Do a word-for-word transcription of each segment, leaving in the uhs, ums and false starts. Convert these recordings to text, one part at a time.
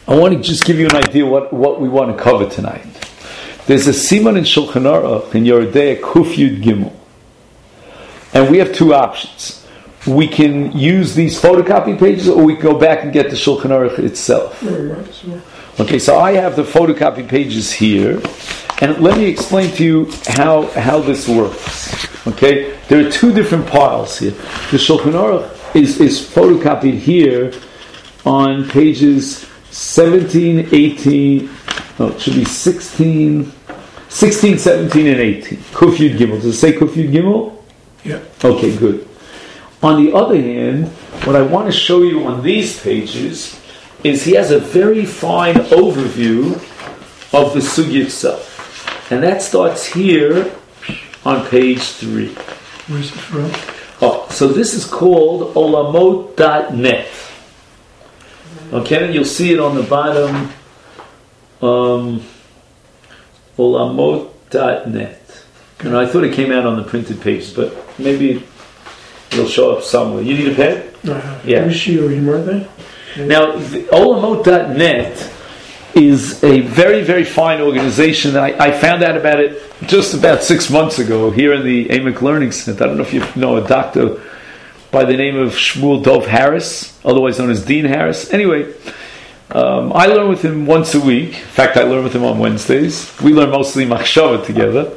I want to just give you an idea what, what we want to cover tonight. There's a Siman in Shulchan Aruch in Yoreh Deah Kuf Yud Gimel. And we have two options. We can use these photocopy pages, or we can go back and get the Shulchan Aruch itself. Okay, so I have the photocopy pages here. And let me explain to you how, how this works. Okay? There are two different piles here. The Shulchan Aruch is, is photocopied here on pages seventeen, eighteen, no, it should be sixteen, sixteen, seventeen, and eighteen. Kuf Yud Gimel. Does it say Kuf Yud Gimel? Yeah. Okay, good. On the other hand, what I want to show you on these pages is he has a very fine overview of the sugya itself. And that starts here on page three. Where's it from? Oh, so this is called olamot dot net. Okay, you'll see it on the bottom. Um, olamot dot net. And I thought it came out on the printed pages, but maybe it'll show up somewhere. You need a pen? Uh, Yeah. Which year were they? Now, olamot dot net is a very, very fine organization. I, I found out about it just about six months ago here in the Amic Learning Center. I don't know if you know a doctor by the name of Shmuel Dov Harris, otherwise known as Dean Harris. Anyway, um, I learn with him once a week. In fact, I learn with him on Wednesdays. We learn mostly Machshava together.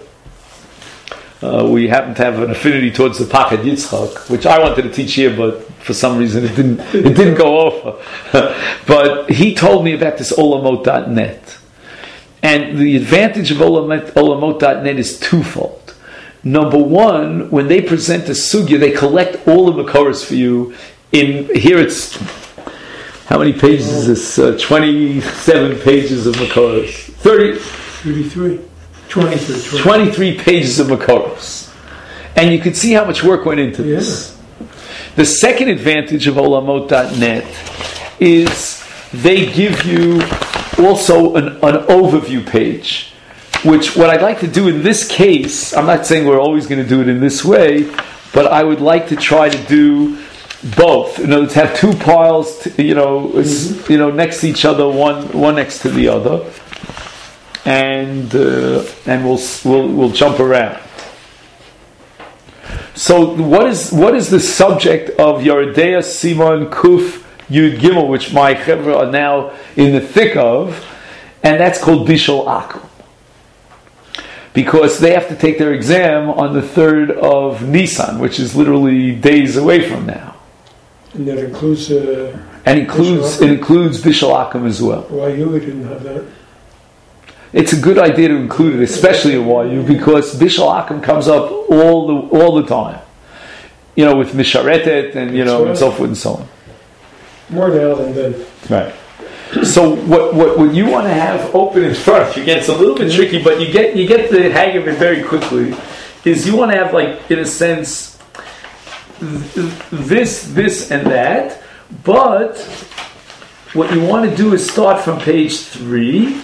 Uh, we happen to have an affinity towards the Pachad Yitzchak, which I wanted to teach here, but for some reason it didn't it didn't go over. But he told me about this olamot dot net. And the advantage of olamot dot net is twofold. Number one, when they present a sugya, they collect all the makoros for you. In here it's, how many pages is this? Uh, twenty-seven pages of makoros. thirty thirty-three. twenty-three. twenty-three pages of makoros. And you can see how much work went into this. Yeah. The second advantage of olamot dot net is they give you also an, an overview page, which what I'd like to do in this case, I'm not saying we're always going to do it in this way, but I would like to try to do both. In other words, have two piles, to, you know, mm-hmm. you know, next to each other, one one next to the other. And uh, and we'll we'll we'll jump around. So what is what is the subject of Yoreh Deah Siman Kuf Yud Gimel, which my chevra are now in the thick of, and that's called Bishul Akum, because they have to take their exam on the third of Nisan, which is literally days away from now. And that includes uh, and includes it includes Bishul Akum as well. Why you didn't have that? It's a good idea to include it, especially in Y U, because Bishul Akum comes up all the all the time. You know, with Misharetet and you know, right. and so forth and so on. More now than then. Right. So what, what what you want to have open in front of you, again, it's a little bit tricky, but you get you get the hang of it very quickly, is you want to have, like, in a sense, this, this, and that, but what you want to do is start from page three.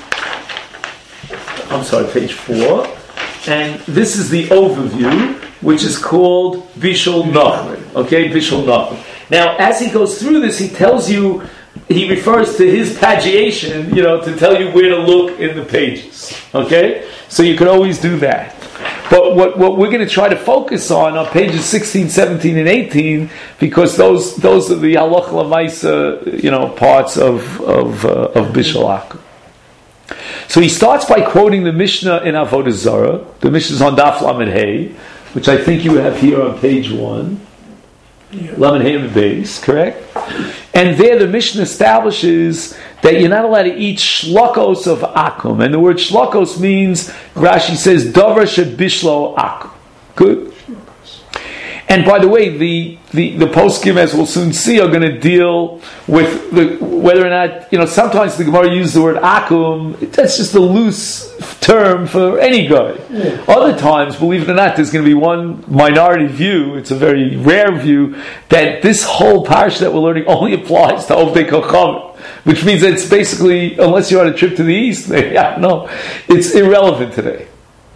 I'm sorry, page four, and this is the overview, which is called Bishul Nachman. Okay, Bishul Nachman. Now, as he goes through this, he tells you, he refers to his pagiation, you know, to tell you where to look in the pages. Okay, so you can always do that. But what, what we're going to try to focus on are pages sixteen, seventeen, and eighteen, because those those are the halach l'maisa, you know, parts of of uh, of Bishul Akum. So he starts by quoting the Mishnah in Avodah Zarah. The Mishnah is on Daf Lamed Hey, which I think you have here on page one. Yeah. Lamed Hey on the base, correct? And there the Mishnah establishes that you're not allowed to eat shlokos of akum. And the word shlokos means, Rashi says, davar shebishlo akum. Good? And by the way, the, the, the poskim, as we'll soon see, are going to deal with the, whether or not, you know, sometimes the Gemara uses the word akum. That's just a loose term for any guy. Yeah. Other times, believe it or not, there's going to be one minority view, it's a very rare view, that this whole parsha that we're learning only applies to Ovdei Kocham, which means that it's basically, unless you're on a trip to the east, yeah, no, it's irrelevant today.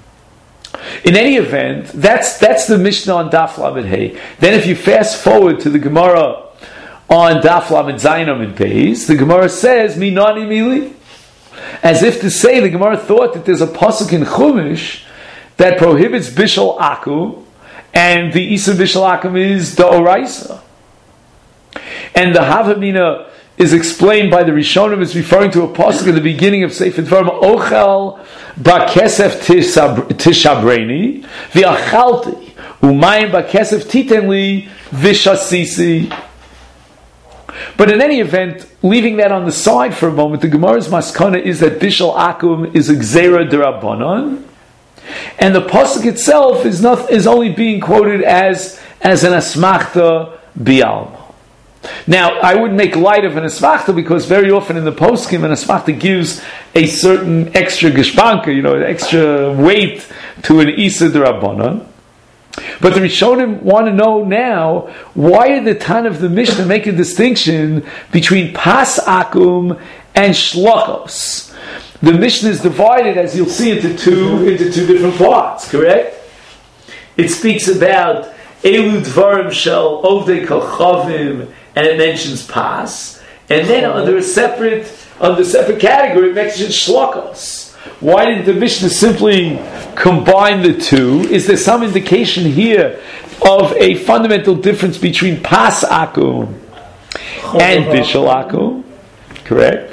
In any event, that's that's the Mishnah on Daf Lamed Hey. Then if you fast forward to the Gemara on Daf Lamed Zayin in Beis, the Gemara says, Minani Mili. As if to say, the Gemara thought that there's a pasuk in Chumash that prohibits Bishal Akum, and the Isa Bishal Akum is the Oraisa. And the Havamina is explained by the Rishonim as referring to a pasuk at the beginning of Sefer Dvarim, Ochel Bakesef Tishabreni, V'achalti, Umayim Bakesef Titenli, Vishasisi. But in any event, leaving that on the side for a moment, the Gemara's maskana is that Bishal Akum is a Gzeira D'Rabbanan, and the pasuk itself is not is only being quoted as as an asmachta bialma. Now, I would make light of an asmachta because very often in the poskim, an asmachta gives a certain extra geshpanka, you know, an extra weight to an Isa D'Rabbanan. But the Rishonim want to know now, why did the Tan of the Mishnah make a distinction between Pas Akum and Shlokos? The Mishnah is divided, as you'll see, into two into two different parts, correct? It speaks about Elu Dvarim Shel Ovdei Kochavim, and it mentions Pas, and then under a separate under a separate category it mentions Shlokos. Why didn't the Mishnah simply combine the two? Is there some indication here of a fundamental difference between Pas Akum and Bishal Akum? Correct?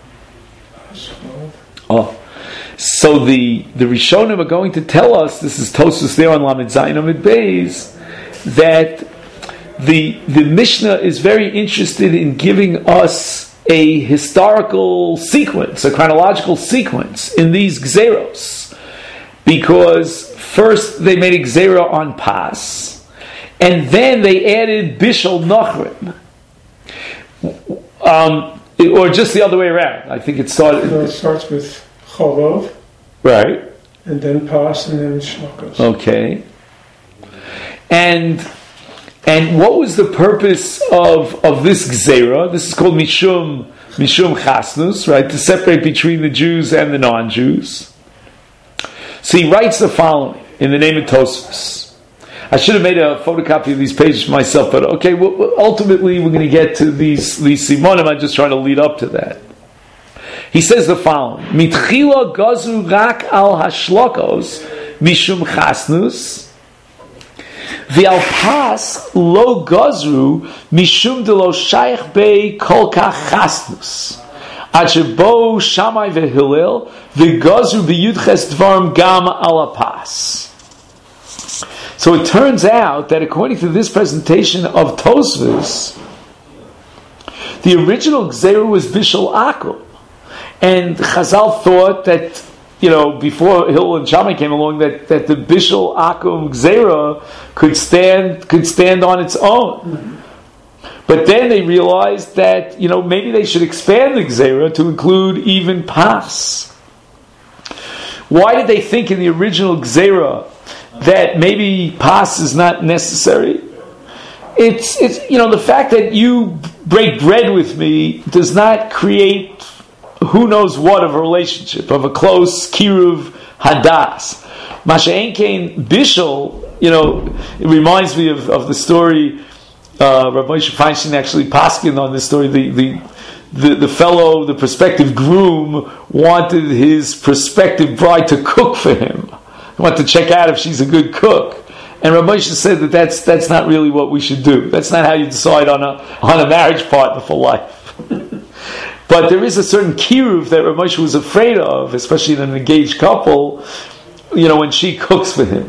Oh, so the the Rishonim are going to tell us, this is Tosfos there on Lamed Zayin Amid Beis, that the the Mishnah is very interested in giving us a historical sequence, a chronological sequence in these Gzeros, because first they made a Gzera on Pas, and then they added Bishal Nachrim, um, or just the other way around. I think it started. No, it starts with Cholov, right, and then Pas, and then Shlokos. Okay, and. And what was the purpose of, of this Gzera? This is called Mishum Mishum Chasnus, right? To separate between the Jews and the non-Jews. So he writes the following in the name of Tosfos. I should have made a photocopy of these pages for myself, but okay, well, ultimately we're going to get to these, these Simonim. I'm just trying to lead up to that. He says the following: Mitchila gazu rak al hashlokos Mishum Chasnus. V'al Pas lo gazru mishum de lo shaykh bei kol kach chasnus. Ad shebo Shammai veHillel v'gazru b'yudches dvarim gam ala Pas. So it turns out that according to this presentation of Tosfos, the original Gzera was Bishal Akum, and Chazal thought that, you know, before Hillel and Shammai came along, that, that the Bishal Akum Gzera could stand could stand on its own. Mm-hmm. But then they realized that, you know, maybe they should expand the Gzera to include even Pas. Why did they think in the original Gzera that maybe Pas is not necessary? It's it's you know, the fact that you break bread with me does not create who knows what of a relationship, of a close kiruv hadas. Masha'en Kain Bishal, you know, it reminds me of, of the story. Uh, Rabbi Moshe Feinstein actually paskined on this story. The, the the the fellow, the prospective groom, wanted his prospective bride to cook for him. He wanted to check out if she's a good cook. And Rabbi Moshe said that that's that's not really what we should do. That's not how you decide on a on a marriage partner for life. But there is a certain kiruv that Rav Moshe was afraid of, especially in an engaged couple, you know, when she cooks for him.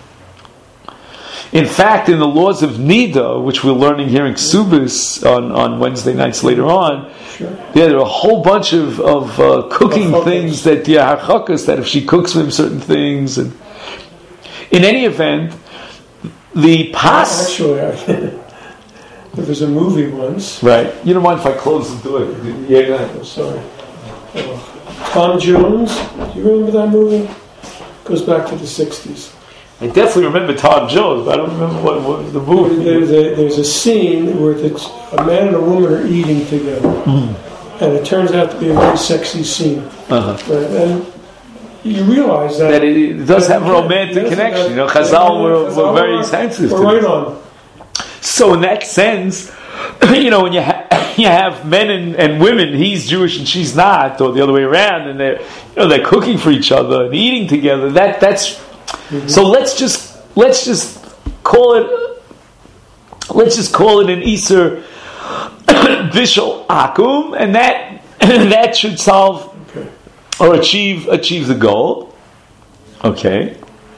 In fact, in the laws of Nida, which we're learning here in Ksubis on, on Wednesday nights later on, sure. yeah, there are a whole bunch of, of uh, cooking things that, yeah, harchakas, that if she cooks for him certain things. And in any event, the pas... Actually, I, there was a movie once. Right. You don't mind if I close the door? Yeah, go ahead. Oh, sorry. Oh. Tom Jones. Do you remember that movie? Goes back to the sixties. I definitely remember Tom Jones, but I don't remember what, what the movie. There's a, there's a scene where it's a man and a woman are eating together, mm. and it turns out to be a very sexy scene. Uh-huh. Right? And you realize that, that it, it does have a romantic connection. You know, Chazal were, were very sensitive. We're right on. So in that sense, you know, when you ha- you have men and, and women, he's Jewish and she's not, or the other way around, and they're you know they're cooking for each other and eating together. That that's mm-hmm. So let's just let's just call it let's just call it an Iser Bishul Akum, and that that should solve okay. or achieve achieve the goal. Okay.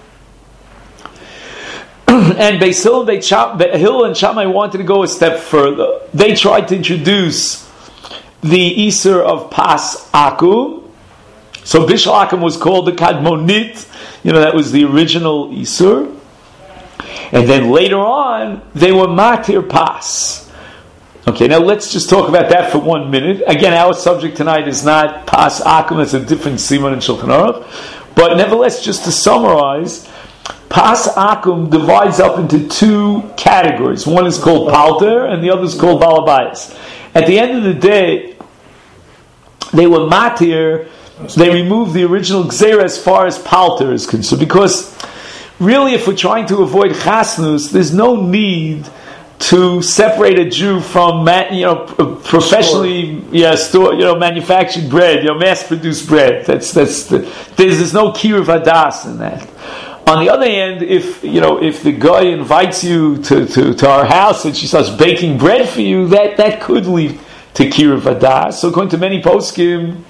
And Beis Hillel and Beis Hillel and Shammai wanted to go a step further. They tried to introduce the Iser of Pas Akum. So Bishul Akum was called the Kadmonit. You know, that was the original Iser. And then later on, they were Matir Pas. Okay, now let's just talk about that for one minute. Again, our subject tonight is not Pas Akum, it's a different Siman in Shulchan Aruch. But nevertheless, just to summarize, Pas Akum divides up into two categories. One is called Palter, and the other is called Balabais. At the end of the day, they were Matir, they removed the original Gzeira as far as Palter is concerned. Because really, if we're trying to avoid Chasnus, there's no need to separate a Jew from, you know, professionally, yeah, store, you know, manufactured bread, you know, mass-produced bread. That's that's the, there's, there's no kiruv hadas in that. On the other hand, if you know, if the guy invites you to, to, to our house and she starts baking bread for you, that, that could lead to kiruv hadas. So, according to many poskim,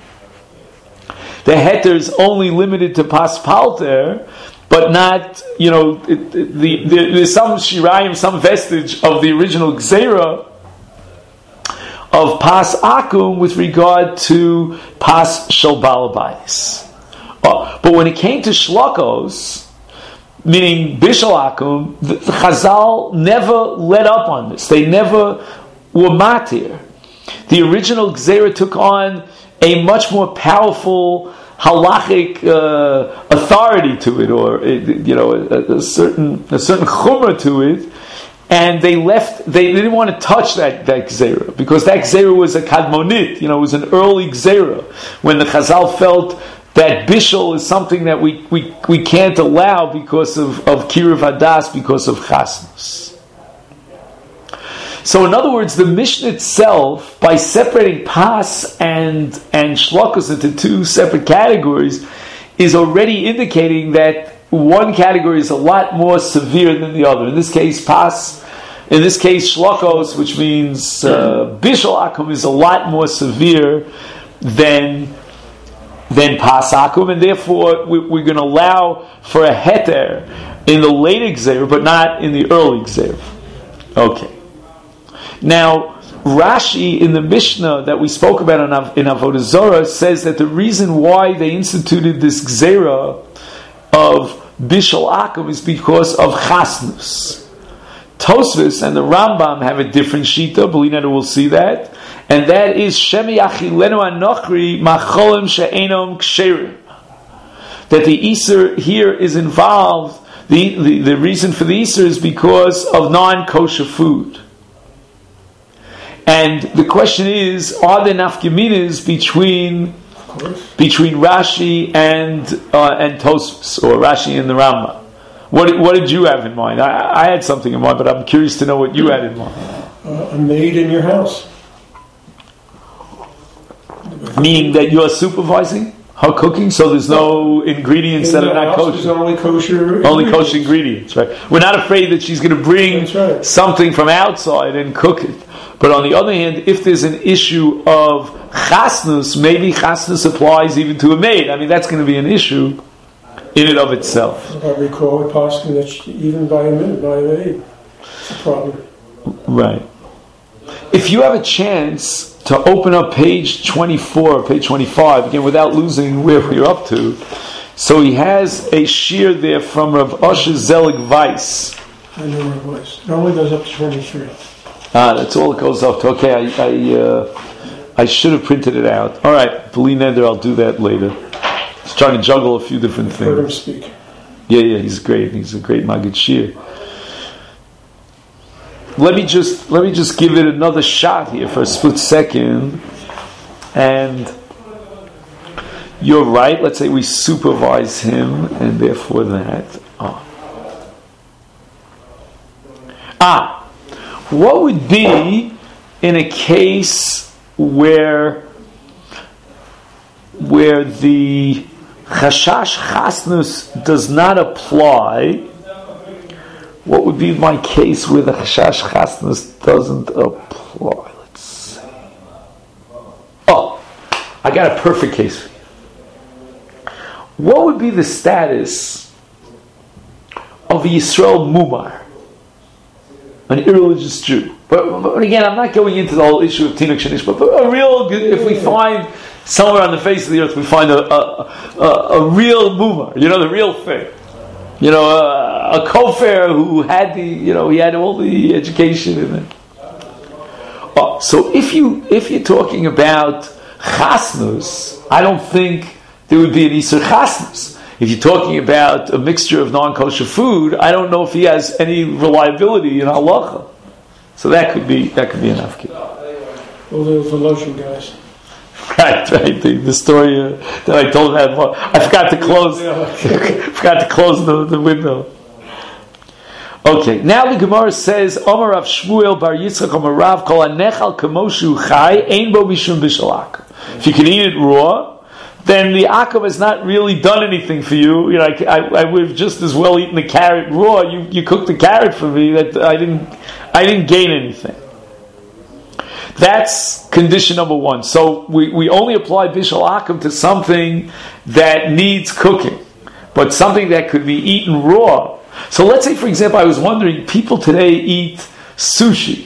the heter is only limited to pas palter, but not, you know, it, it, the, the, there's some shirayim, some vestige of the original gzeira of pas akum with regard to pas shel balabais. Oh, but when it came to shlokos, meaning bishul akum, the, the Chazal never let up on this. They never were matir. The original gzeira took on a much more powerful halachic uh, authority to it, or you know, a, a certain a certain chumrah to it, and they left. They, they didn't want to touch that that gzeira because that gzeira was a kadmonit. You know, it was an early gzeira when the Chazal felt that bishul is something that we we, we can't allow because of of kiruv hadas, because of chasnus. So, in other words, the Mishnah itself, by separating pas and and shlokos into two separate categories, is already indicating that one category is a lot more severe than the other. In this case, pas. In this case, shlokos, which means uh, bishul akum, is a lot more severe than than pas akum, and therefore we, we're going to allow for a heter in the late gzeira, but not in the early gzeira. Okay. Now, Rashi in the Mishnah that we spoke about in Avodah Zarah says that the reason why they instituted this gzeira of bishul akum is because of chasnus. Tosfos and the Rambam have a different shita. Belina will see that, and that is shemi achilenu anochri macholim she'enom ksherim. That the Iser here is involved. The, the the reason for the Iser is because of non-kosher food. And the question is, are there nafkaminas between between Rashi and uh, and Tosfos, or Rashi and the Rambam? What what did you have in mind? I, I had something in mind, but I'm curious to know what you had in mind. Uh, a maid in your house. Meaning that you are supervising her cooking, so there's no ingredients in that are not kosher. Only kosher. Only kosher ingredients, right? We're not afraid that she's going to bring right. something from outside and cook it. But on the other hand, if there's an issue of chasnus, maybe chasnus applies even to a maid. I mean, that's going to be an issue in and of itself. I recall it possibly that she, even by a minute, by a maid, it's a problem. Right. If you have a chance to open up page twenty-four or page twenty-five, again, without losing where we're up to, so he has a shear there from Rav Osher Zelig Weiss. I know Rav Weiss. It only goes up to twenty-three. Ah, that's all it goes up to. Okay, I I, uh, I should have printed it out. All right, B'li Neder, I'll do that later. He's trying to juggle a few different I've things. heard him speak. Yeah, yeah, he's great. He's a great Maggid Shir. Let me just let me just give it another shot here for a split second, and you're right. Let's say we supervise him, and therefore that. Oh. Ah. What would be in a case where where the chashash chasnus does not apply, what would be my case where the chashash chasnus doesn't apply? Let's see. Oh, I got a perfect case for you. What would be the status of a Yisrael Mumar, an irreligious Jew? But, but again, I'm not going into the whole issue of Tinuk Shanish, but, but a real, if we find somewhere on the face of the earth, we find a, a, a, a real Mumar, you know, the real thing. You know, a, a kofar who had the, you know, he had all the education in it. Oh, so if you, if you're talking about chasnus, I don't think there would be an Isur chasnus. If you're talking about a mixture of non-kosher food, I don't know if he has any reliability in halacha. So that could be that could be enough. Well, they're the lotion guys. Right, right. The, the story uh, that I told that I forgot to close. forgot to close the, the window. Okay, now the Gemara says, Omar Rav Shmuel Bar Yitzchak Omar Rav Kol Anechal Kamoshu Chai Ein Bo Mishum Bishalak. If you can eat it raw, then the akav has not really done anything for you. You know, I, I, I would have just as well eaten the carrot raw. You you cooked the carrot for me. That I didn't I didn't gain anything. That's condition number one. So we, we only apply bishul akav to something that needs cooking, but something that could be eaten raw. So let's say, for example, I was wondering, people today eat sushi.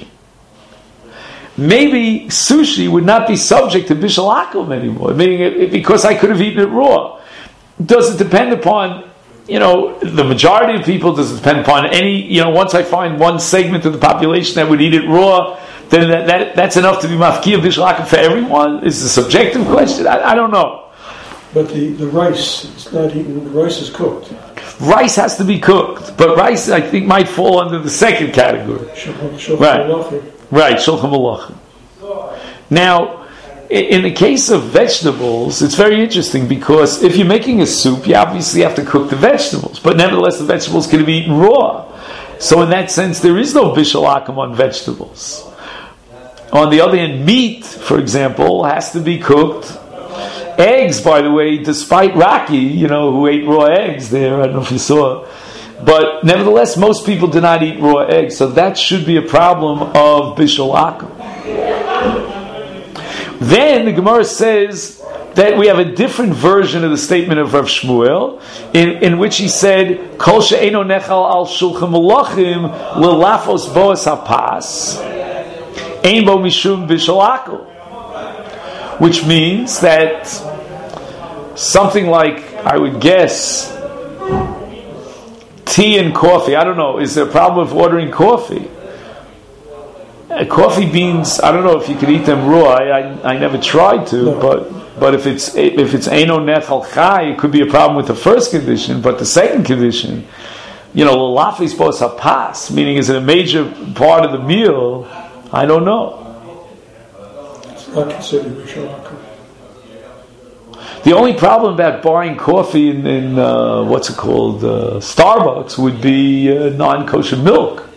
Maybe sushi would not be subject to bishul akav anymore, meaning it, it, because I could have eaten it raw. Does it depend upon, you know, the majority of people? Does it depend upon any, you know, once I find one segment of the population that would eat it raw, then that, that that's enough to be mafkiyah bishul akav for everyone? Is a subjective question? I, I don't know. But the, the rice, it's not eaten, the rice is cooked. Rice has to be cooked, but rice, I think, might fall under the second category. Shulchan, shulchan right. Malachim. Right, shulchan malachim. Now, in the case of vegetables, it's very interesting because if you're making a soup, you obviously have to cook the vegetables, but nevertheless the vegetables can be eaten raw. So in that sense, there is no bishul akav on vegetables. On the other hand, meat, for example, has to be cooked. Eggs, by the way, despite Rocky, you know, who ate raw eggs there, I don't know if you saw, but nevertheless, most people do not eat raw eggs, so that should be a problem of bishul akav. Then the Gemara says that we have a different version of the statement of Rav Shmuel, in, in which he said, "Kol she'eino nechal al shulchan malachim lelafos boas hapas, ein bo mishum bishul akav," which means that something like, I would guess, tea and coffee. I don't know. Is there a problem with ordering coffee? Uh, coffee beans. I don't know if you could eat them raw. I I, I never tried to, no. but but if it's if it's eino nechal chai, it could be a problem with the first condition. But the second condition, you know, lelafis bos hapas, meaning is it a major part of the meal? I don't know. It's not considered bishul akav. The only problem about buying coffee in, in uh, what's it called, uh, Starbucks, would be uh, non-kosher milk.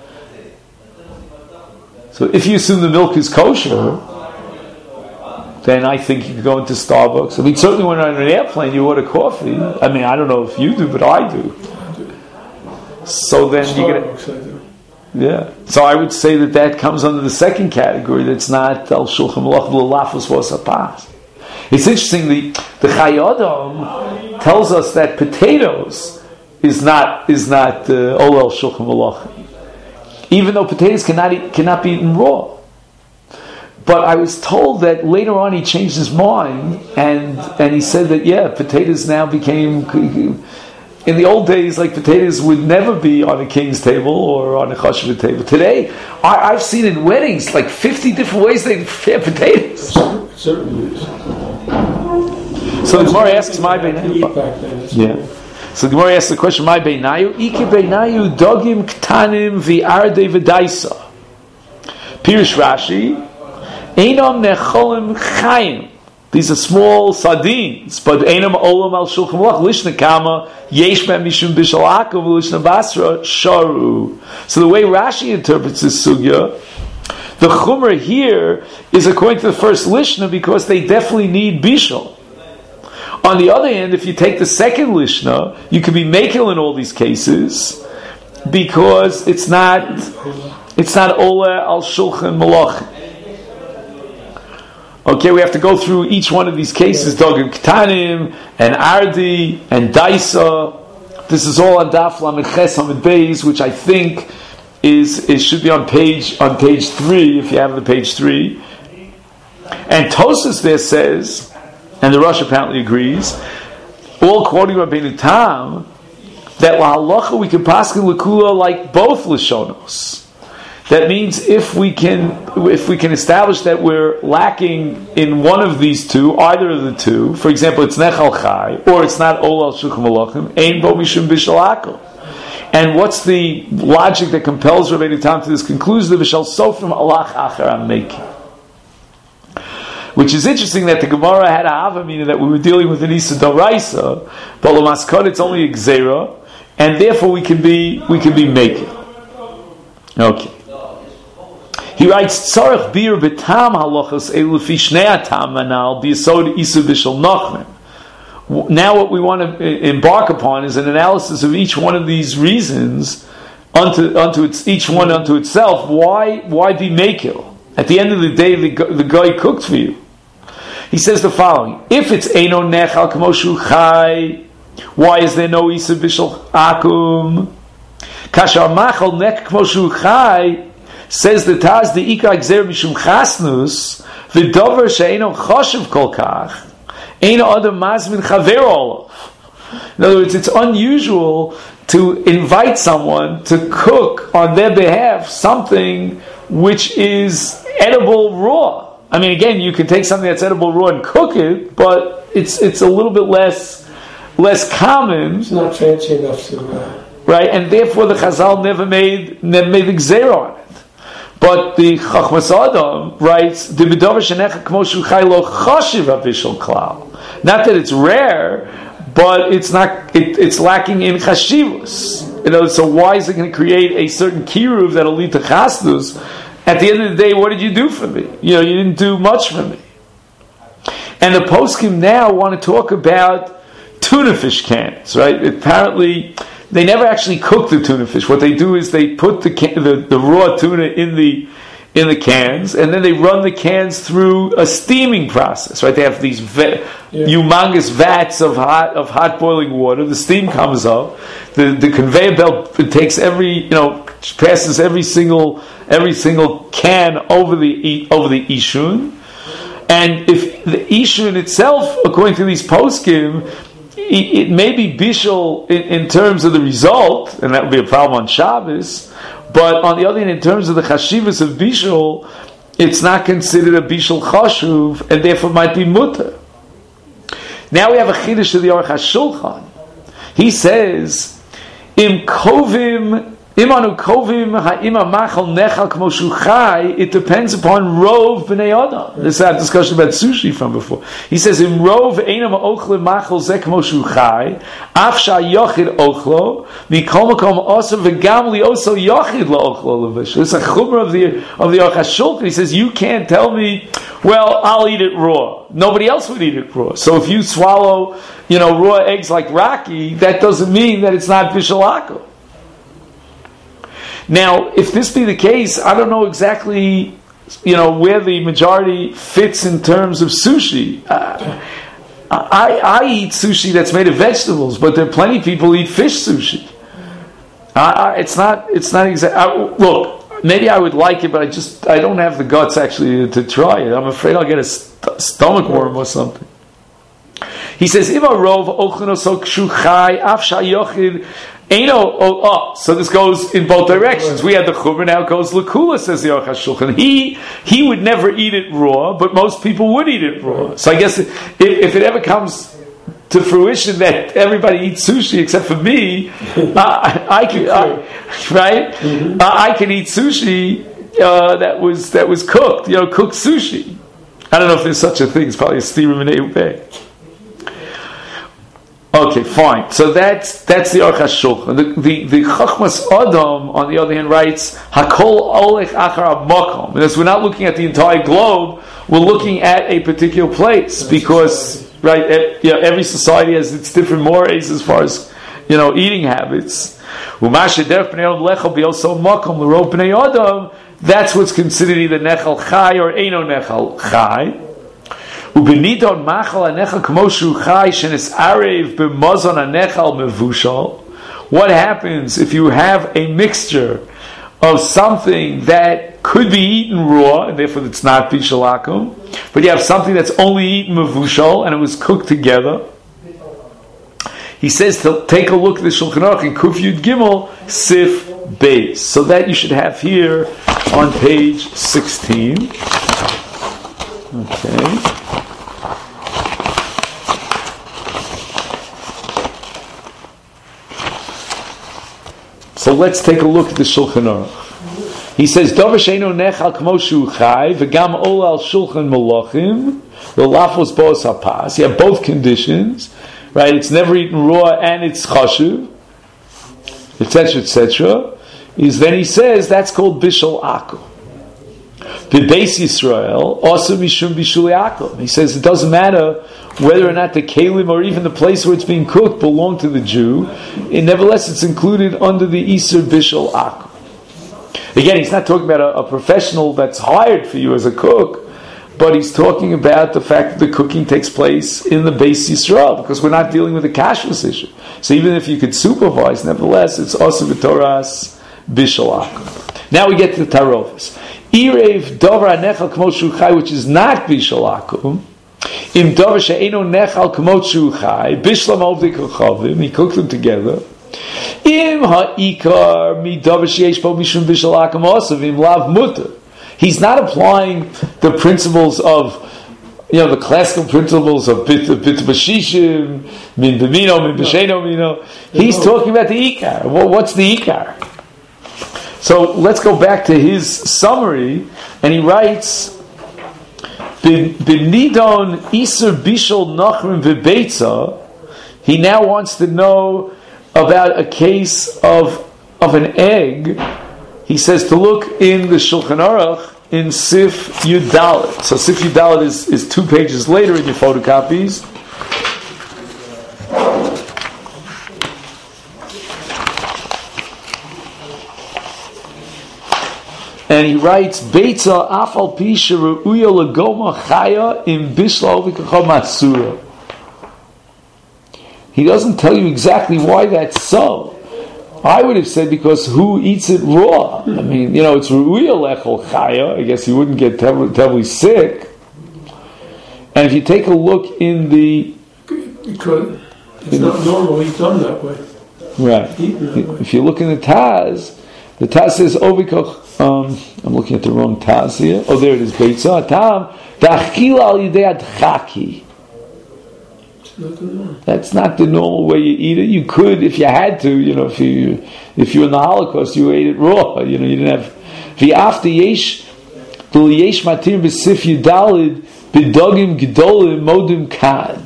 So if you assume the milk is kosher, then I think you could go into Starbucks. I mean, certainly when you're on an airplane, you order coffee. I mean, I don't know if you do, but I do. So then you get. Yeah. So I would say that that comes under the second category. That's not al shulchan malachim lelafos was hapas. It's interesting, the the Chai Adam tells us that potatoes is not is not olel shulchan malachim, even though potatoes cannot eat, cannot be eaten raw. But I was told that later on he changed his mind and and he said that yeah, potatoes now became, in the old days, like potatoes would never be on a king's table or on a chashuvah table. Today, I, I've seen in weddings like fifty different ways they prepare potatoes. It certainly is. So the Gemara asks, "My beinayu." Yeah. So the Gemara asks the question, "My beinayu, iki beinayu dogim ktanim vi'arde v'daisa." Pirush Rashi, "Einam necholim chayim." These are small sardines, but einam olam al shulchan malach lishna kama yesh ben mishum bishul akav lishna basra sharu. So the way Rashi interprets this sugya, The chumrah here is according to the first lishna because they definitely need bishul. On the other hand, if you take the second lishna, you can be makel in all these cases because it's not it's not ola al shulchan malach. Okay, we have to go through each one of these cases, Dogim Ktanim, and Ardi, and Daisa. This is all on Daf Lamed Ches Hamid Beis, which I think is it should be on page on page three, if you have the page three. And Tosas there says, and the Rosh apparently agrees, all quoting Rabbeinu Tam, that lahalacha we can paskin l'kula like both Lashonos. That means if we can if we can establish that we're lacking in one of these two, either of the two, for example, it's nechal chai, or it's not ol al shulchan malachim, ein bo mishum bishal akol. And what's the logic that compels Rabbeinu Tam to this conclusion? The bishal sofrim alach achar am making. Which is interesting that the Gemara had a hava meaning that we were dealing with an isa d'oraisa, but l'maskot it's only a gzeira, and therefore we can be we can be making. Okay. He writes, "Tzarech bir betam halachos elu fi shnei atam manal b'yesod isu b'shel nachmen." Now, what we want to embark upon is an analysis of each one of these reasons unto unto its each one unto itself. Why why be makil? At the end of the day, the, the guy cooked for you. He says the following: if it's eino nechal k'moshu chai, why is there no isu b'shel akum? Kashar machal nech k'moshu chai. Says the Taz, the Ikar Gzer Mishum Chasnus, V'dover she'eno choshev kol kach, eino adam mazmin chaver olav. In other words, it's unusual to invite someone to cook on their behalf something which is edible raw. I mean, again, you can take something that's edible raw and cook it, but it's it's a little bit less less common. It's not fancy enough to uh... right, and therefore the Chazal never made never made the Gzer on it. But the Chachmas Adam writes, "The b'davar shenecha k'mo shu chai lo chashiv avishal klal." Not that it's rare, but it's not. It, it's lacking in chashivus. You know, so why is it going to create a certain kiruv that'll lead to chasdus? At the end of the day, what did you do for me? You know, you didn't do much for me. And the poskim now want to talk about tuna fish cans, right? Apparently, they never actually cook the tuna fish. What they do is they put the, can, the the raw tuna in the in the cans, and then they run the cans through a steaming process. Right? They have these va- yeah. humongous vats of hot of hot boiling water. The steam comes up. The the conveyor belt takes every you know passes every single every single can over the over the ishun, and if the ishun itself, according to these poskim, it may be bishul in, in terms of the result, and that would be a problem on Shabbos, but on the other hand, in terms of the chashivas of bishul, it's not considered a bishul chashuv, and therefore might be mutter. Now we have a chiddush of the Aruch HaShulchan. He says, Im kovim, imanu kovim ha'ima machal nechal k'mo shu chai, it depends upon rov b'nei adam. This is our discussion about sushi from before. He says, Im rov einam ochle machal zeh k'mo shu chai, af sha'yochid ochlo, mikol makom osa v'gam li oso yochid la'ochlo levish. This is a chumrah of the, of the Aruch HaShulchan. He says, you can't tell me, well, I'll eat it raw. Nobody else would eat it raw. So if you swallow, you know, raw eggs like Rocky, that doesn't mean that it's not bishul akum. Now, if this be the case, I don't know exactly, you know, where the majority fits in terms of sushi. Uh, I, I eat sushi that's made of vegetables, but there are plenty of people who eat fish sushi. I, I, it's not. It's not exactly. Look, maybe I would like it, but I just I don't have the guts actually to, to try it. I'm afraid I'll get a st- stomach worm or something. He says, "Ima rov ochno so kshuchai afsha yochid." Eino, oh, oh, so this goes in both directions. We had the chumrah, now it goes l'kula, says the Aruch HaShulchan. He he would never eat it raw, but most people would eat it raw. So I guess if, if it ever comes to fruition that everybody eats sushi except for me, I, I can, I, right? Mm-hmm. I, I can eat sushi uh, that was that was cooked, you know, cooked sushi. I don't know if there's such a thing. It's probably a steamer in a Okay, fine. So that's that's the Aruch HaShulchan. The the, the Chachmas Adam, on the other hand, writes Hakol Olech Achar Makom. Because we're not looking at the entire globe, we're looking at a particular place because right, you know, every society has its different mores as far as you know eating habits. That's what's considered either Nechal Chai or Eino Nechal Chai. What happens if you have a mixture of something that could be eaten raw, and therefore it's not bishalakum, but you have something that's only eaten mevushal, and it was cooked together? He says to take a look at the Shulchan Aruch in Kuf Yud Gimel Sif Beis. So that you should have here on page sixteen. Okay. So let's take a look at the Shulchan Aruch. He says, "Davar she'eino nechal kmo shu chai, v'gam ola al shulchan malachim, v'lafos bo'os hapas." You have both conditions, right? It's never eaten raw and it's chashuv, et cetera, et cetera. Is then he says that's called bishul akum. B'beis Yisrael also mishum bishul akum. He says it doesn't matter whether or not the kalim or even the place where it's being cooked belong to the Jew. And nevertheless, it's included under the Isur bishul akum. Again, he's not talking about a, a professional that's hired for you as a cook, but he's talking about the fact that the cooking takes place in the Beis Yisrael, because we're not dealing with a kashrus issue. So even if you could supervise, nevertheless, it's also v'toras bishul akum. Now we get to the tarovas. Irev davar nechal k'mot shu chai, which is not bishul akum. Im davar she'eino nechal k'mot shu chai, bishlam ovdei kochavim. He cooked them together. Im ha'ikar mi davar she'esh bo mishum bishul akum osav im lav mutter. He's not applying the principles of, you know, the classical principles of bit bit b'shishim, min b'mino, min b'sheino mino. He's talking about the ikar. Well, what's the ikar? So let's go back to his summary, and he writes, "B'nidon isur bishul nachrim v'beitza." He now wants to know about a case of of an egg. He says to look in the Shulchan Aruch in Sif Yud Dalet. So Sif Yud Dalet is, is two pages later in your photocopies. And he writes, Beitza afal pi sheruya legoma chaya im bishla ovikachom matsura. He doesn't tell you exactly why that's so. I would have said because who eats it raw? I mean, you know, it's ru'uya lechol chaya. I guess he wouldn't get terribly, terribly sick. And if you take a look in the... Because it's in not the, normally done that way. Right. That way. If you look in the Taz, the Taz says, Ovikach, um, I'm looking at the wrong Taz here. Oh, there it is, Beitza. Tam, da'achil al yidei adchaki. That's not the normal way you eat it. You could, if you had to, you know, if you if you were in the Holocaust, you ate it raw. You know, you didn't have the after yesh the yesh matir b'sif yudalid b'dogim gedolim modim kad.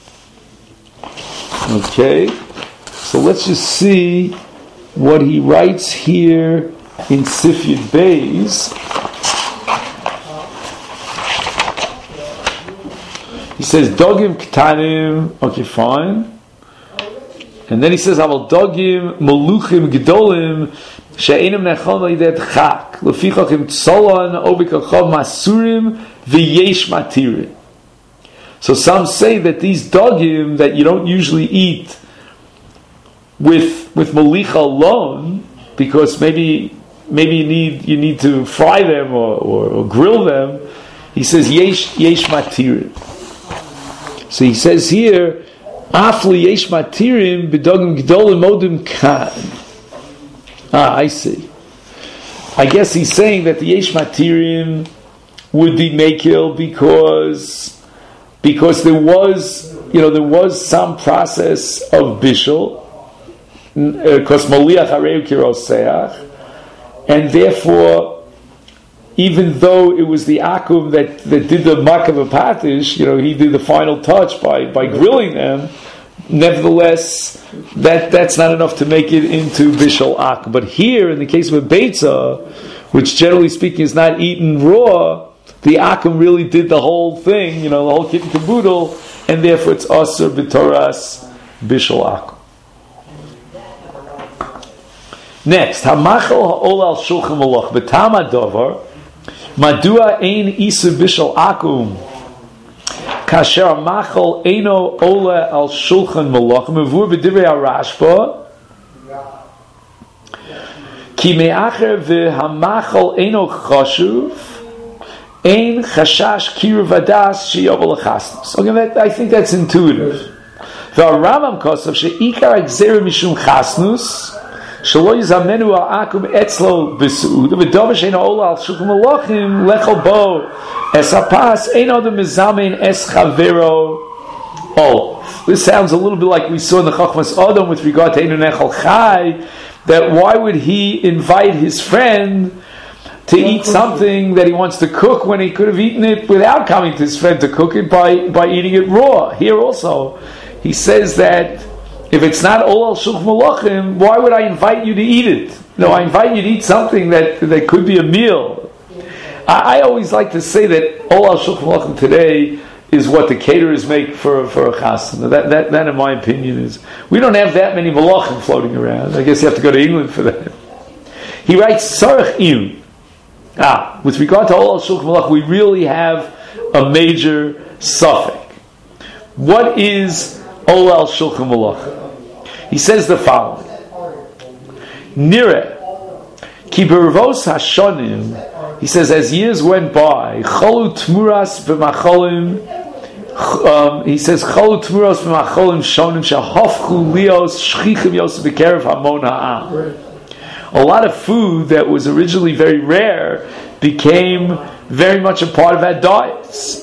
Okay, so let's just see what he writes here in Sif Yud Beis. He says, Dogim Ktanim, okay, fine. And then he says, Aval Dogim Maluchim Gedolim, She'enim Nechom Lidet Chak, Lefichachim Tsolon, Obikachom Masurim, V'yesh Matirim. So some say that these Dogim that you don't usually eat with with Malicha alone, because maybe maybe you need you need to fry them or, or, or grill them, he says, Yesh, yesh Matirim. So he says here, Afli yesh matirim b'dogim gdolim modim kan. Ah, I see. I guess he's saying that the yesh matirim would be makil because because there was, you know, there was some process of bishul, because moliach hareu kiroseach, and therefore, even though it was the akum that, that did the makav patish, you know, he did the final touch by, by grilling them, nevertheless, that that's not enough to make it into bishul ak. But here, in the case of a beitza, which generally speaking is not eaten raw, the akum really did the whole thing, you know, the whole kit and caboodle, and therefore it's asur b'toras bishul akum. Next, hamachal ha'ol al shulchan malach b'tam hadavar madua ein isu bishul akum kasher hamachal eino ola al shulchan malach mevur b'divrei harashba ki me'acher v'hamachal eino chashuv ein chashash kiruv hadas sheyavel l'chasnus. Okay, that, I think that's intuitive. The Rambam kosav she'ikar gzeira mishum chasnus shelo yizamenu ha'akum etzlo b'su'ud v'davar she'eino ola al shulchan malachim lechol bo es hapas ein odem mizamein es chavero ol. This sounds a little bit like we saw in the Chachmas Adam with regard to Einu Nechal Chai, that why would he invite his friend to eat something that he wants to cook when he could have eaten it without coming to his friend to cook it by, by eating it raw? Here also, he says that if it's not Ol al Shulchan Malachim, why would I invite you to eat it? No, I invite you to eat something that, that could be a meal. I, I always like to say that Ol al Shulchan Malachim today is what the caterers make for, for a chasna. That, that, that, in my opinion, is... We don't have that many malachim floating around. I guess you have to go to England for that. He writes, Tzarech iyun. Ah, with regard to Ol al Shulchan Malach, we really have a major suffix. What is Ol al Shulchan Malach? He says the following: Nire ki bervos hashonim. He says, as years went by, chalu tmuras b'macholim. Um, he says, chalu tmuras b'macholim shonim shahofchu lios shchichim yosef b'kerev hamon ha'am. A lot of food that was originally very rare became very much a part of our diets.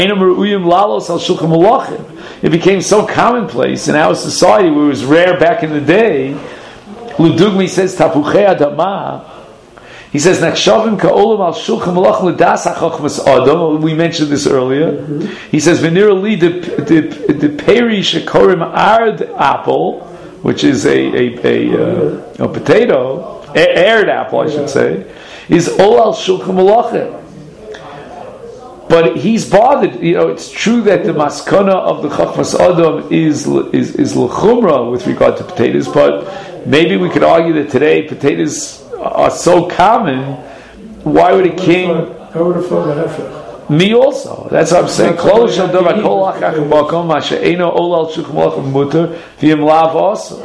It became so commonplace in our society, where it was rare back in the day. Ludugmi says, Tapuchei Adama. He says, Nachshavim ka'olam al shulchan malach l'das ha'chachmas adam. We mentioned this earlier. Mm-hmm. He says, V'nir li the peri shekorim ard apple, which is a a, a, uh, a potato, a, aired apple, I should say, is ol al shulchan malachim. But he's bothered. You know, it's true that the maskana of the chachmas adam is is is l'chumra with regard to potatoes, but maybe we could argue that today potatoes are so common. Why would a king? I would have thought the hefech. Me also. That's what I'm saying. Kol shadov kol achach bakom mashe eino ol al shulchan malachim muter v'im lav also.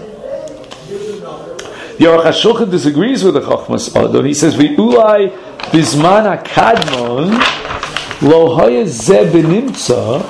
The Aruch HaShulchan disagrees with the Chachmas Adam. He says, "V'ulai bizman hakadmon lo haya zeh benimtza."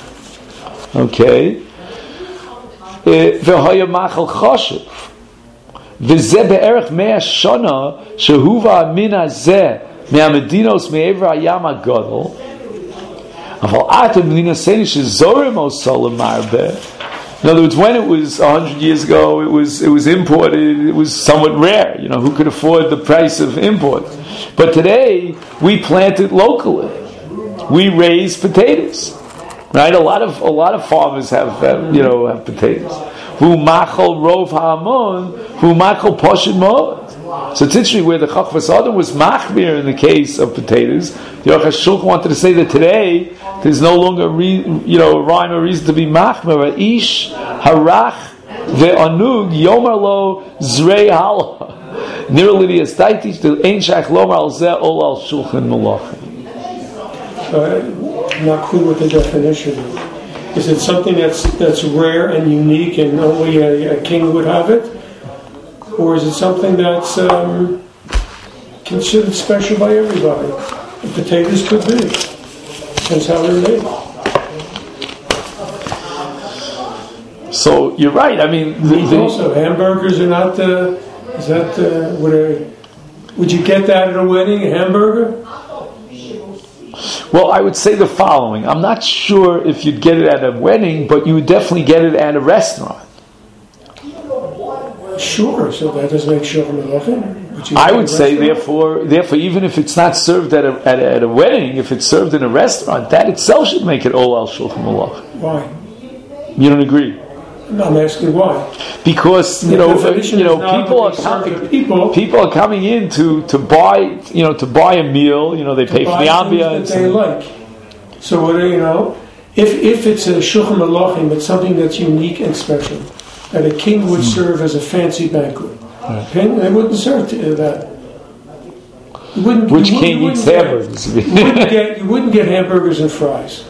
Okay, v'haya machal chashuv v'zeh be'erech mea shana shehuva min hazeh me'amedinos me'ever hayam hagadol aval atem medinos seni shezorim osol marbeh. In other words, when it was a hundred years ago, it was it was imported. It was somewhat rare. You know, who could afford the price of import? But today, we plant it locally. We raise potatoes, right? A lot of a lot of farmers have, have you know have potatoes. Who machol rov ha'amon, who machol poshet mod. So it's interesting where the Chachmas Adam was machmir in the case of potatoes. The Aruch HaShulchan wanted to say that today there's no longer re, you know a rhyme or reason to be machmir. Ish harach ve'anug yomar lo zrei hala. Nirali estaitish del ein shach lomar al zeh ol al shulchan malachim. I'm not clear what the definition is. Is it something that's that's rare and unique and only a, a king would have it? Or is it something that's um, considered special by everybody? The potatoes could be. Depends how they're made. So you're right. I mean, the, the, also hamburgers are not. Uh, is that uh, would a, would you get that at a wedding? A hamburger? Well, I would say the following. I'm not sure if you'd get it at a wedding, but you would definitely get it at a restaurant. Sure, so that doesn't make shulchan malachim. I would say, therefore, therefore, even if it's not served at a, at a at a wedding, if it's served in a restaurant, that itself should make it ol al shulchan malachim. Why? You don't agree? I'm asking why. Because you The know, definition you know, is not people are that they serve coming. the people People are coming in to, to buy, you know, to buy a meal. You know, they pay for buy the things that they ambiance. like. So what do you know? If if it's a shulchan malachim, it's something that's unique and special, that a king would serve as a fancy banquet. Okay? They wouldn't serve to, that. You wouldn't, Which you wouldn't- king you eats wouldn't hamburgers? get- You wouldn't get you wouldn't get hamburgers and fries.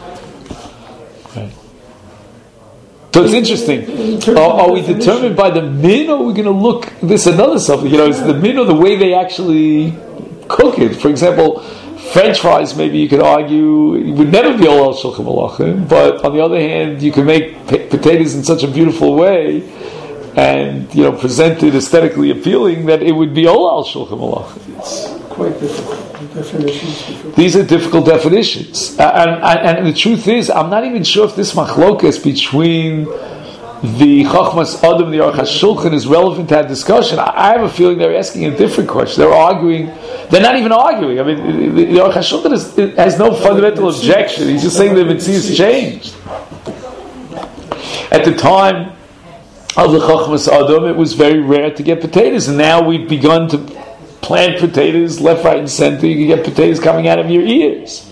So it's interesting. Are, are we determined by the min, or are we going to look? This is another something. You know, is the min or the way they actually cook it? For example, French fries. Maybe you could argue it would never be olal shulchan malachim, but on the other hand, you can make p- potatoes in such a beautiful way, and you know, present it aesthetically appealing that it would be olal shulchan malachim. It's quite difficult. The definitions difficult. These are difficult definitions, uh, and, and, and the truth is, I'm not even sure if this machlokas between the Chachmas Adam and the Aruch HaShulchan is relevant to that discussion. I, I have a feeling they're asking a different question. They're arguing. They're not even arguing. I mean, the, the Aruch HaShulchan is, has no fundamental objection. He's just saying the mitzvah has changed. At the time of the Chachmas Adam, it was very rare to get potatoes, and now we've begun to plant potatoes left, right, and center. You can get potatoes coming out of your ears.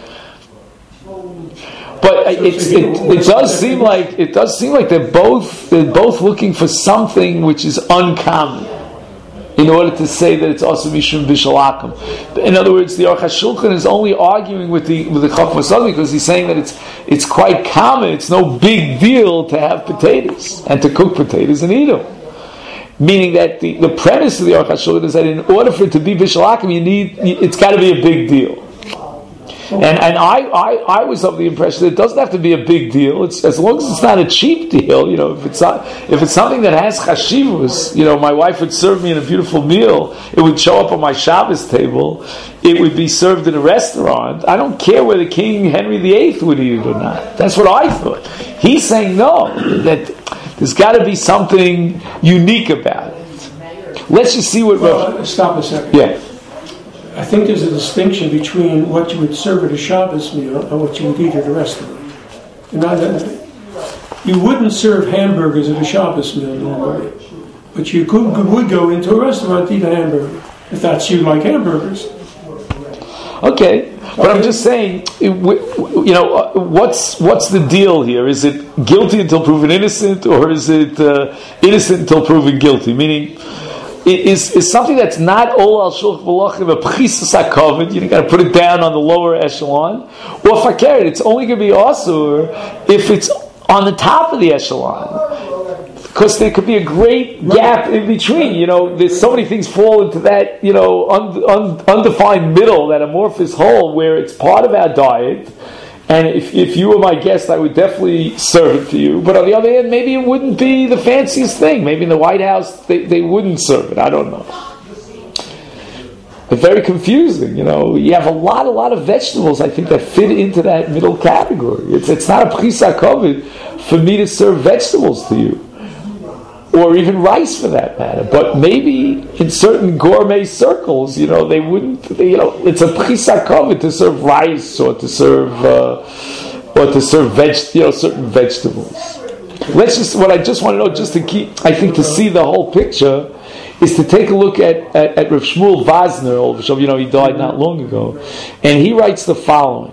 But it's, it, it does seem like it does seem like they're both they're both looking for something which is uncommon in order to say that it's also mishum b'shalakim. In other words, the Aruch HaShulchan is only arguing with the with the Chachmas Adam because he's saying that it's it's quite common. It's no big deal to have potatoes and to cook potatoes and eat them. Meaning that the, the premise of the Aruch HaShulchan is that in order for it to be b'shalakim, you need it's got to be a big deal. And and I, I, I was of the impression that it doesn't have to be a big deal. It's as long as it's not a cheap deal. You know, if it's not, if it's something that has chashivus, you know, my wife would serve me in a beautiful meal. It would show up on my Shabbos table. It would be served in a restaurant. I don't care whether King Henry the Eighth would eat it or not. That's what I thought. He's saying no, that there's got to be something unique about it. Let's just see what. Well, stop a second. Yeah. I think there's a distinction between what you would serve at a Shabbos meal and what you would eat at a restaurant. You're not, you wouldn't serve hamburgers at a Shabbos meal normally, but you could, would go into a restaurant to eat a hamburger, if that's you like hamburgers. Okay, but I'm just saying, you know, what's what's the deal here? Is it guilty until proven innocent, or is it uh, innocent until proven guilty? Meaning, Is, is something that's not ol al shulchan malachim a pchisas hakavod, you got to put it down on the lower echelon, or fakir, it's only going to be asur if it's on the top of the echelon, because there could be a great gap in between. You know, there's so many things fall into that, you know, un, un, undefined middle, that amorphous hole where it's part of our diet. And if, if you were my guest, I would definitely serve it to you. But on the other hand, maybe it wouldn't be the fanciest thing. Maybe in the White House, they, they wouldn't serve it. I don't know. It's very confusing, you know. You have a lot, a lot of vegetables, I think, that fit into that middle category. It's, it's not a pchisa kovid for me to serve vegetables to you. Or even rice, for that matter. But maybe in certain gourmet circles, you know, they wouldn't. They, you know, it's a pchisa kovid to serve rice or to serve uh, or to serve veg, you know, certain vegetables. Let's just. What I just want to know, just to keep, I think, to see the whole picture, is to take a look at at, at Rav Shmuel Vazner. You know, he died not long ago, and he writes the following.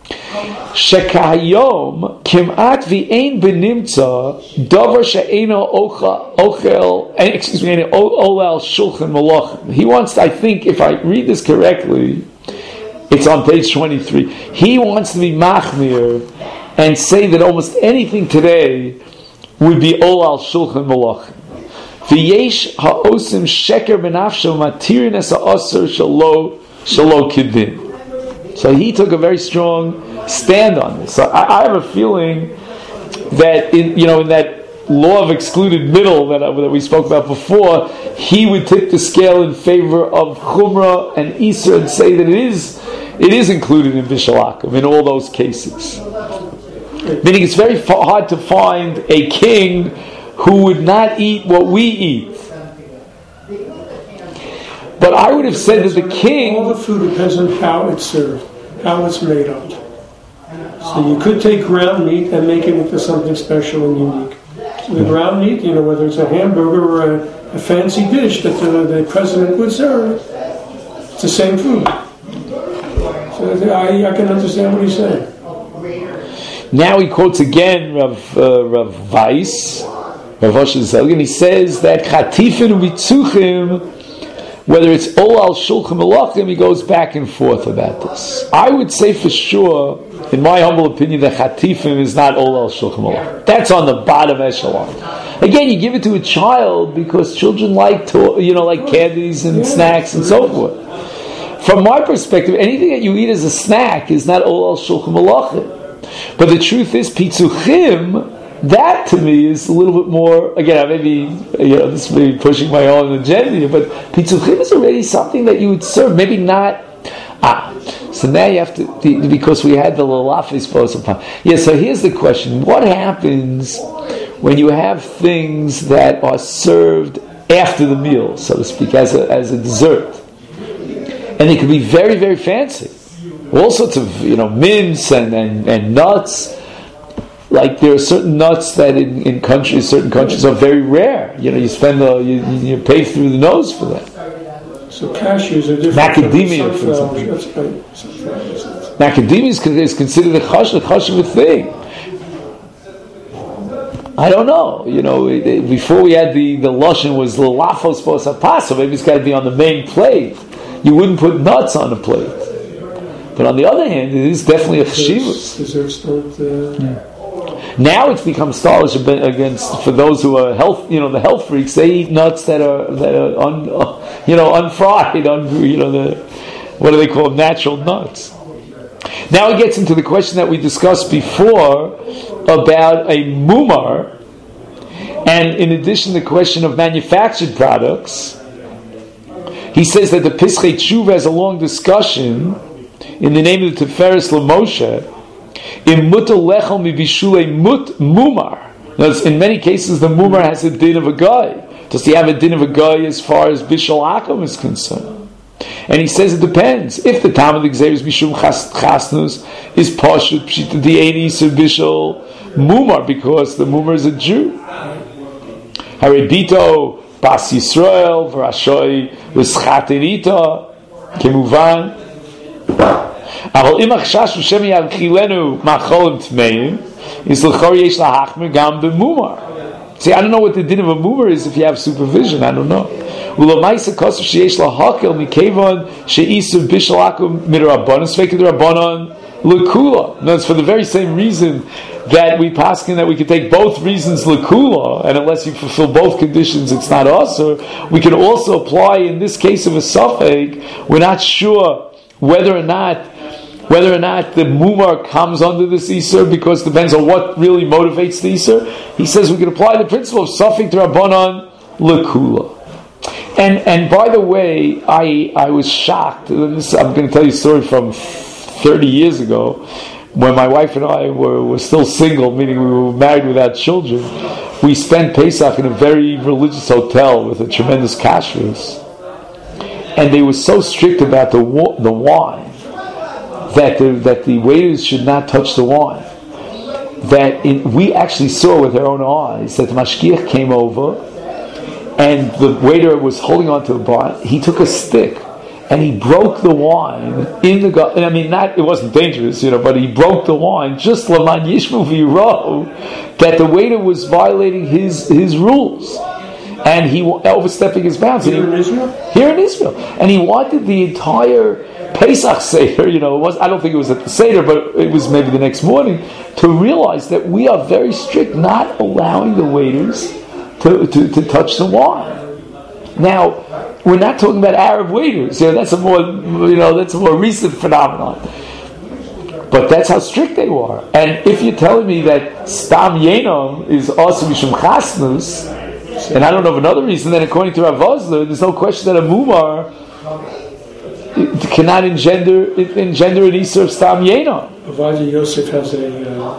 Shekayom kimat v'ein benimtza davar she'eno ochel, excuse me, olal shulchan malachim. He wants to, I think, if I read this correctly, it's on page twenty-three. He wants to be machmir and say that almost anything today would be olal shulchan malachim. V'yesh ha'osim sheker benafsho matirin es ha'asr shalo shalo kidin. So he took a very strong stand on this. So I, I have a feeling that in you know in that law of excluded middle that, that we spoke about before, he would tip the scale in favor of chumrah and isra and say that it is it is included in bishalakim in all those cases. Meaning, it's very fa- hard to find a king who would not eat what we eat. But I would have said that the king... All the food depends on how it's served, how it's made up. So you could take ground meat and make it into something special and unique. The ground meat, you know, whether it's a hamburger or a, a fancy dish that the, the president would serve, it's the same food. So I, I can understand what he's saying. Now he quotes again Rav, uh, Rav Weiss, Rav Osher Zelgen. He says that chatifin u'mitzuchim, whether it's ol al shulchan malachim, he goes back and forth about this. I would say for sure, in my humble opinion, that chatifim is not ol al shulchan malachim. That's on the bottom echelon. Again, you give it to a child because children like to, you know, like candies and snacks and so forth. From my perspective, anything that you eat as a snack is not ol al shulchan malachim. But the truth is, pitzuchim, that to me is a little bit more, again, I may be, you know, this may be pushing my own agenda, but pitzuchim is already something that you would serve, maybe not, ah, so now you have to, because we had the lalafis supposed upon. Yeah, so here's the question, what happens when you have things that are served after the meal, so to speak, as a, as a dessert? And they can be very, very fancy. All sorts of, you know, mints and, and, and nuts. Like there are certain nuts that in, in countries, certain countries are very rare. You know, you spend the, you, you pay through the nose for that. So cashews are different. Macadamia, for example. Macadamia is, is considered a chash, a chash of a thing. I don't know. You know, it, it, before we had the, the lashon was l'lafos pos hapas, so maybe it's got to be on the main plate. You wouldn't put nuts on the plate. But on the other hand, it is definitely a cheshivus. Desserts don't. Uh... Yeah. Now it's become stylish against for those who are health, you know, the health freaks. They eat nuts that are that are un, uh, you know, unfried, un, you know, the what do they call them? Natural nuts. Now it gets into the question that we discussed before about a mumar, and in addition, the question of manufactured products. He says that the Pischei Tshuva has a long discussion in the name of the Tiferes LaMoshe, in mutal lechel mibishulei mut mumar. In many cases, the mumar has a din of a guy. Does he have a din of a guy as far as bishul akum is concerned? And he says it depends. If the time of the Gzeir is mishum chasnus, is pashut pshita di'enis of bishul mumar, because the mumar is a Jew. Harebito Bas Yisrael v'Rashoi v'Schaterita kemuvan. Aval im achshash v'shem yavchilenu macholim tmeim is l'chor yesh lahachmer gam b'mumar. See, I don't know what the din of a mumar is if you have supervision. I don't know. U'lamaisa kosav sheyesh lahakel mikevon she'isu bishal akum midrabanan sveikin drabanan l'kula. No, it's for the very same reason that we paskin that we can take both reasons l'kula, and unless you fulfill both conditions, it's not also. We can also apply in this case of a suffix. We're not sure whether or not whether or not the mumar comes under this isur, because it depends on what really motivates the isur. He says we can apply the principle of suffix drabanan l'kula. And and by the way, I I was shocked. This, I'm going to tell you a story from thirty years ago, when my wife and I were, were still single, meaning we were married without children. We spent Pesach in a very religious hotel with a tremendous kashrus, and they were so strict about the wa- the wine that the, that the waiters should not touch the wine. That in, we actually saw with our own eyes that the mashgiach came over, and the waiter was holding on to the bar. He took a stick and he broke the wine in the gut. I mean, not it wasn't dangerous, you know, but he broke the wine just l'man yishmu v'yiro, that the waiter was violating his his rules, and he overstepping his bounds. Here in Israel? Here in Israel, and he wanted the entire Pesach Seder, you know, it was, I don't think it was at the Seder, but it was maybe the next morning, to realize that we are very strict, not allowing the waiters to, to, to touch the wine. Now, we're not talking about Arab waiters. You know, that's a more, you know, that's a more recent phenomenon. But that's how strict they were. And if you're telling me that Stam Yenom is also Mishum Chasnus, and I don't know of another reason, then according to Rav Osler, there's no question that a Mumar cannot engender engender an Isur of Stam Yenom. Avadia Yosef has a, uh,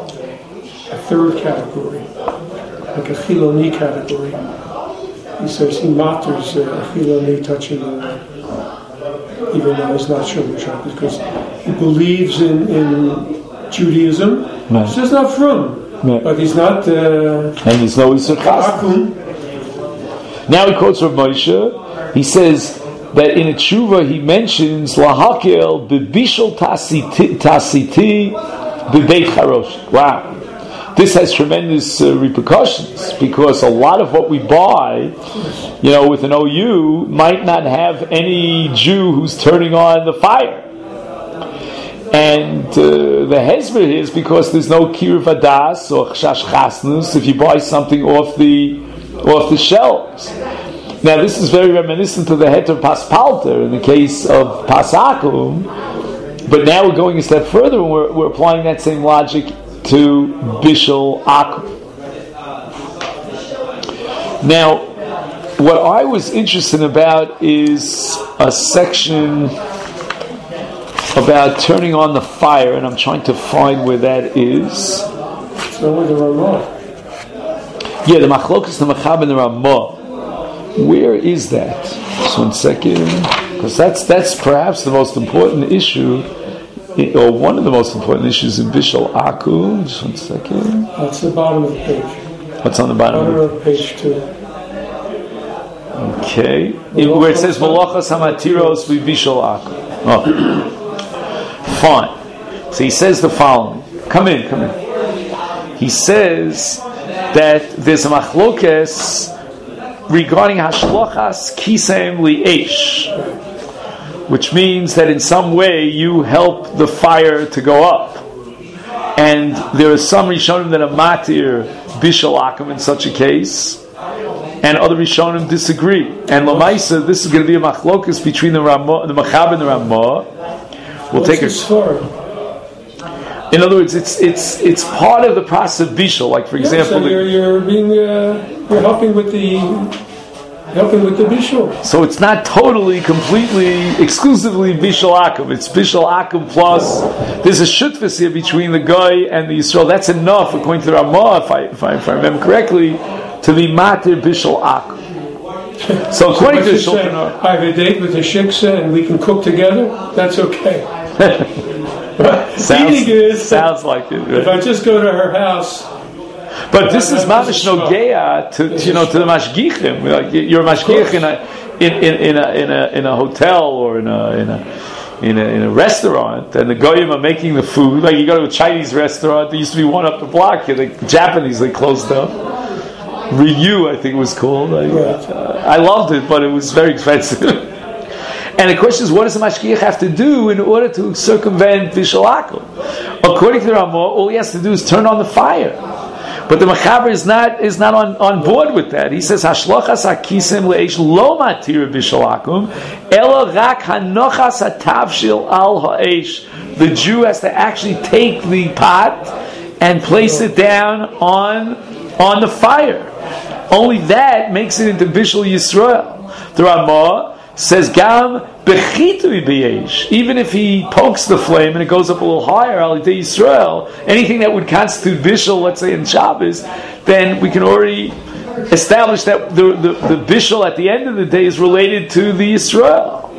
a third category, like a Chiloni category. He says he matters uh, a Chiloni touching the wine, even though he's not sure which one, because he believes in, in Judaism. Right. It's just not from. Yeah. But he's not. Uh, and there's no Isur Chasnas. Akum. Now he quotes Rav Moshe. He says that in a tshuva he mentions lahakel bebishul tasiti tasiti bebeit charosh. Wow. This has tremendous uh, repercussions because a lot of what we buy, you know, with an O U might not have any Jew who's turning on the fire. And uh, the hezbollah is because there's no kiruv hadas or chash chasnus if you buy something off the off the shelves. Now this is very reminiscent to the heter paspalter in the case of pasakum, but now we're going a step further and we're, we're applying that same logic to bishul akum. Now, what I was interested about is a section about turning on the fire, and I'm trying to find where that is. So with the Ramah. Yeah, the Machlokas, the Machab, and the Ramah. Where is that? Just one second, because that's that's perhaps the most important issue, or one of the most important issues in Bishul Akum. Just one second. That's the bottom of the page. What's on the bottom? Bottom of page two. Okay, it, where it says Malachas Hamatiros Bishul Akum. Oh, fine. So he says the following. Come in, come in. He says that there's a machlokes regarding hashlochas kisem li'esh, which means that in some way you help the fire to go up. And there are some Rishonim that are matir bishul akum in such a case, and other Rishonim disagree. And Lamaisa, this is going to be a machlokas between the Ramah, the Machab and the Ramah. We'll What's take a story. In other words, it's it's it's part of the process of bishul. Like for Yeah, example, so you're, you're being uh, you're helping with the helping with the bishul. so it's not totally, completely, exclusively bishul akum. It's bishul akum plus. There's a shutfus here between the guy and the Yisrael. That's enough, according to the Ramah, if I if I, if I remember correctly, to be matir bishul akum. So according So to the what you say, Shulchan Aruch, I have a date with the shiksa and we can cook together. That's okay. sounds, Eating is sounds like it. if Right? I just go to her house. But this is That- mamish that's a nogeya to you know to the mashgichim. Like you're a mashgich in a in, in, in a in a in a hotel or in a in a in a, in a restaurant, and the goyim are making the food. Like you go to a Chinese restaurant, there used to be one up the block here. The Japanese they closed down. Ryu, I think it was called. I, uh, I loved it, but it was very expensive. And the question is, what does the mashgiach have to do in order to circumvent bishul akum? According to the Ramah, all he has to do is turn on the fire. But the Mechaber is not is not on, on board with that. He says, "Hashlochas hakisim le'esh lo matir bishul akum, elo rak hanochas hatavshil al ha'esh." The Jew has to actually take the pot and place it down on on the fire. Only that makes it into bishul Yisrael. The Ramah says, "Gam bechitui b'yesh." Even if he pokes the flame and it goes up a little higher, al yidei Yisrael, anything that would constitute bishul, let's say in Shabbos, then we can already establish that the, the, the bishul at the end of the day is related to the Yisrael,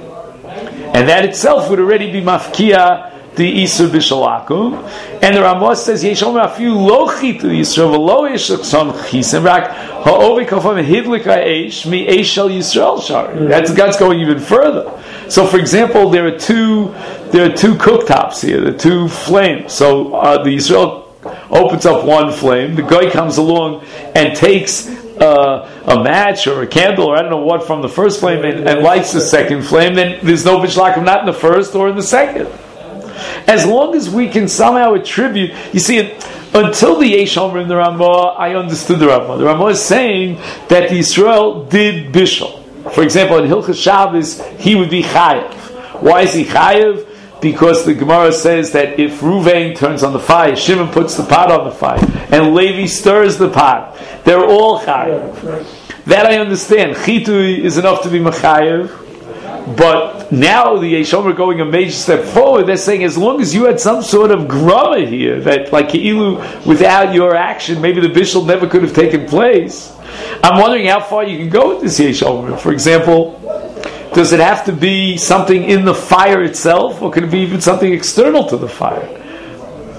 and that itself would already be mafkia the Isur Bishul Akum. And the Ramah says, Yeshom afiu lo chitu Yisrael v'lo yeshachson chisem rak ha'ovei kofam hidlik ha'esh mi esh shel Yisrael shari. That's God's going even further. So, for example, there are two there are two cooktops here, the two flames. So uh, the Yisrael opens up one flame. The guy comes along and takes uh, a match or a candle or I don't know what from the first flame and, and lights the second flame. Then there's no Bishul Akum, not in the first or in the second. As long as we can somehow attribute, you see, until the Yesh Omer in the Ramah, I understood the Ramah. The Ramah is saying that the Yisrael did Bishul. For example, in Hilchas Shabbos, he would be Chayev. Why is he Chayev? Because the Gemara says that if Ruvain turns on the fire, Shimon puts the pot on the fire, and Levi stirs the pot, they're all Chayev. That I understand. Chitui is enough to be Mechayev. But now the Yeshomer going a major step forward, they're saying as long as you had some sort of grama here, that like Keilu, without your action, maybe the Bishul never could have taken place. I'm wondering how far you can go with this Yeshomer. For example, does it have to be something in the fire itself, or can it be even something external to the fire?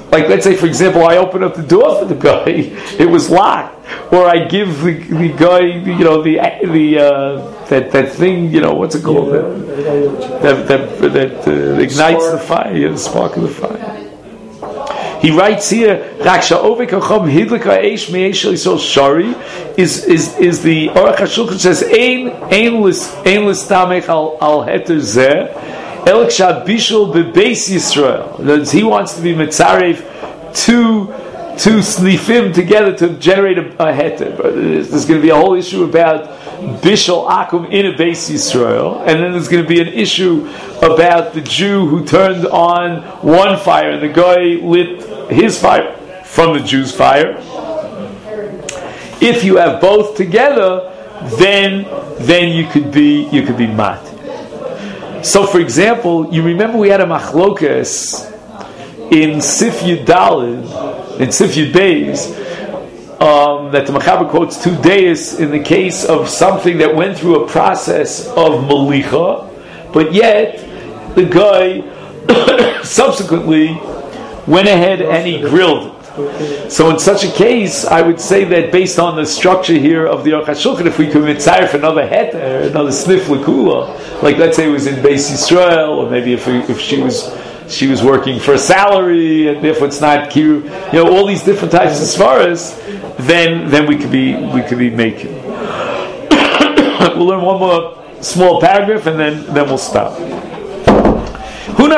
like let's say for example, I open up the door for the guy, it was locked, or I give the, the guy, you know, the the uh, that that thing, you know, what's it called, Yeah, that that that, that uh, ignites Spark. the fire, yeah, the spark of the fire. He writes here, "Raksha ovek achom hidlika eish me'eshel yisol shari," is is is the Aruch HaShulchan says ein ein lis ein listamech al al heter zeh. El Bishul bebeis Yisrael. He wants to be mitzarev two two snifim together to generate a, a heter. There's, there's going to be a whole issue about bishul akum in a base Yisrael, and then there's going to be an issue about the Jew who turned on one fire and the guy lit his fire from the Jew's fire. If you have both together, then then you could be you could be mat. So, for example, you remember we had a machlokas in Sif Yud Daled, in Sif Yud Beis, um, that the Machaber quotes two days in the case of something that went through a process of malicha, but yet the guy subsequently went ahead and he grilled it. So in such a case, I would say that based on the structure here of the Aruch HaShulchan, if we could mitzayir for another heter, another snif lekula, like let's say it was in Beis Yisrael, or maybe if we, if she was she was working for a salary, and therefore it's not kiru, you know, all these different types of svaras, then then we could be we could be making. We'll learn one more small paragraph, and then then we'll stop. The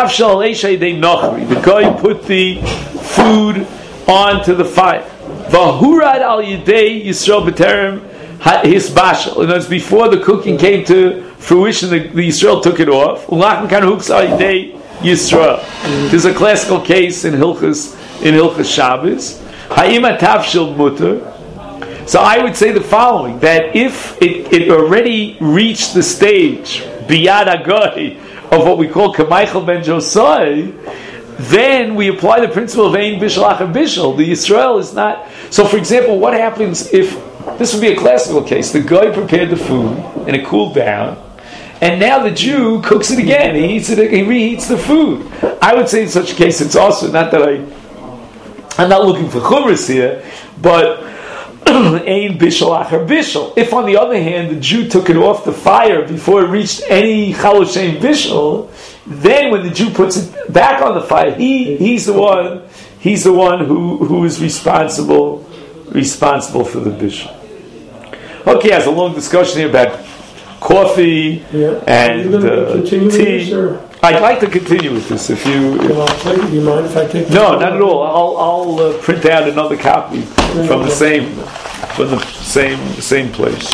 guy put the food onto the fire. Vahurad al yidei Yisrael b'terem his bashal. And that's before the cooking came to fruition. The, the Yisrael took it off. Ulachem kan hooks al yidei Yisrael. There's a classical case in Hilchas in Hilchas Shabbos. Ha'im atavshel mutter. So I would say the following: that if it, it already reached the stage biyad agoy of what we call Kameichel ben Josai, then we apply the principle of Ein Bishul Achar Bishul. The Yisrael is not. So, for example, what happens if this would be a classical case? The guy prepared the food and it cooled down, and now the Jew cooks it again. He eats it. He reheats the food. I would say in such a case, it's also not that I. I'm not looking for chumras here, but Ein Bishul Achar Bishul. If, on the other hand, the Jew took it off the fire before it reached any Chalosh Ein Bishul, then when the Jew puts it back on the fire, he he's the one he's the one who, who is responsible responsible for the Bishul. Okay, has a long discussion here about coffee yeah. and uh, tea. This, I'd like to continue with this if you. If, well, take, do you mind if I take? No, not at all. I'll I'll uh, print out another copy from the same from the same same place.